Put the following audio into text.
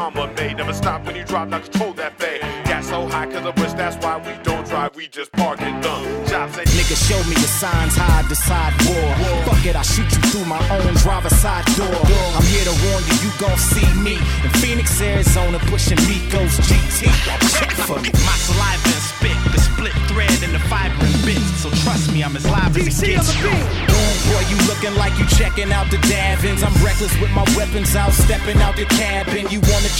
Mama made. Never stop when you drop, now control that fade. Got so high cause of us, that's why we don't drive, we just park and dump. Jobs and nigga, show me the signs, how I decide war. Fuck it, I shoot you through my own driver's side door. I'm here to warn you, you gon' see me in Phoenix, Arizona, pushing Migos GT. Check for me. My saliva and spit, the split thread and the fiber and bits. So trust me, I'm as live as it gets. Boy, you looking like you checking out the Davins. I'm reckless with my weapons out, stepping out the cabin. You wanna